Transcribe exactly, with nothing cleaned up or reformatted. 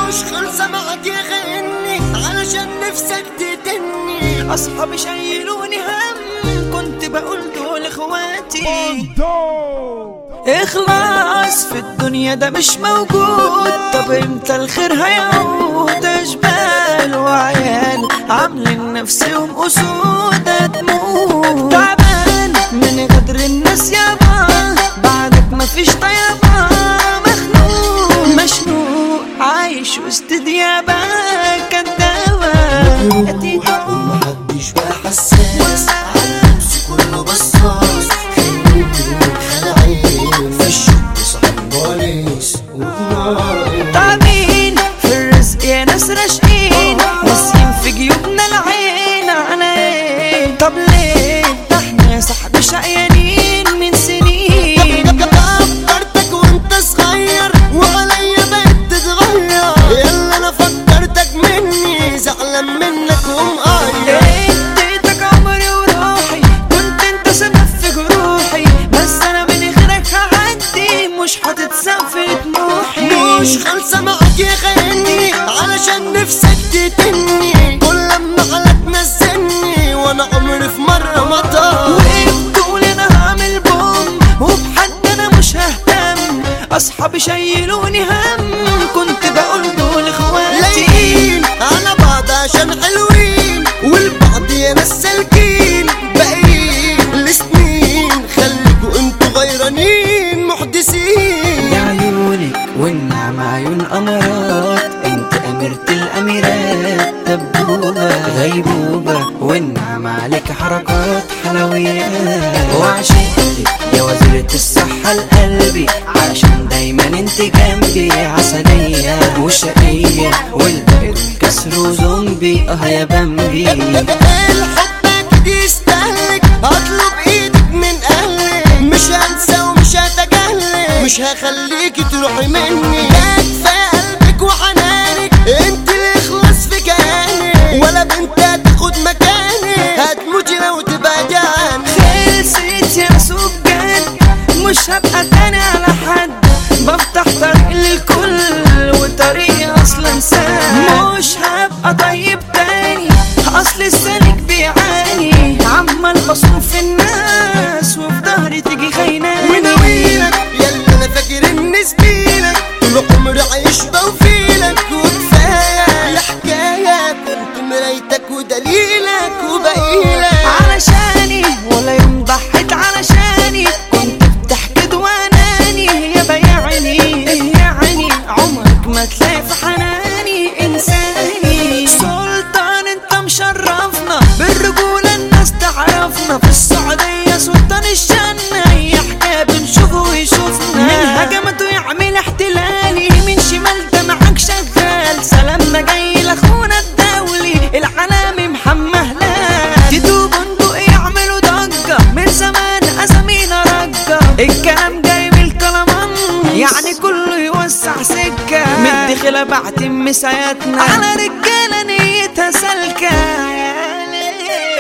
مش خالصة معاك يغني علشان نفسك تتني. اصحابي شايلوني هم كنت بقول دول اخواتي. اخلاص في الدنيا ده مش موجود، طب امتى الخير هيعود؟ اشبال وعيال عاملين نفسهم اسود هتموت. تعبان من غدر الناس يابا، بعدك مفيش طيابة. مخنوق مشنوق عايش وسط ديابة كدابة. محدش بقى حساس عالنفس كله بصاص، خاين خلعين في الشد صاحب بوليس ونار. تعبين في الرزق يا ناس راشقين، ناسيين في جيوبنا العين على ايه؟ طب ليه ده احنا يا صاحبي شقيانين من سنين. فكرتك وانت صغير وعليا بقيت تتغير، يلا انا فكرتك مني زعلان منك ومقاير. اديتك عمري وروحي كنت انت سبب في جروحي، بس انا من غيرك هعدي مش هتتسافر طموحي. مش خالصة معاك يغني علشان نفسك تتني، كل لما على تنزلني وانا عمري في مرة مطار. وقفت تقول انا هعمل بوم وبحد انا مش ههتم، اصحابي شايلوني هم كنت بقول دول اخواتي. لايقين على بعض عشان حلوين والبعض يا ناس سالكين، باقيين لسنين خليكوا انتوا غيرانين محدثين. يا عيونك والنعمة عيون امارات، انت اميرة الاميرات دبوبة غيبوبة، والنعمة عليك حركات حلويات. وعشقتك يا وزيرة الصحة لقلبي، عشان دايما انت جنبي عسلية وشقية، والباقي كسر وزومبي اه يا بامبي. الحب اكيد يستهلك، هطلب ايدك من اهلك، مش هنسى ومش هتجاهلك، مش هخليكي تروحي مني. كفاية قلبك وحنانك، انت اللي اخلص في كيانك، ولا بنت هتاخد مكانك، هتموتي لو تبعدي عني. خلصت يا سكان مش هبقى تاني على حد، بفتح طريق للكل وطريقي اصلا سهل. مش هبقى طيب تاني اصل السالك بيعاني، عمال بصوم في الناس وفي ظهري تيجي خايناني. وناويلك يلا انا فاكر اني زميلك، طول عمري عايش بوفيلك، وكفايه يا حكايه كنت مرايتك ودليلك وبقيلك. علشاني ولا يوم ضحيت علشاني، كنت بتحكد واناني يا بيعني. يعني عمرك ما تلاقي في حناني انساني. سلطان انت مشرفنا بالرجولة الناس تعرفنا، في السعودية سلطان الجنة هي حكاية بنشوفه ويشوفنا. من هجمته يعمل احتلالي، من شمال ده معاك شغال، سلامنا جاي لاخونا الدولي العالمي محمد هلال. تيتو بندق يعملوا ضجة من زمان اسامينا رجة، الكلام جاي من الكلام يعني كله يوسع سكة. مدي خلا بعتم مساياتنا على رجالة نيتها سالكة.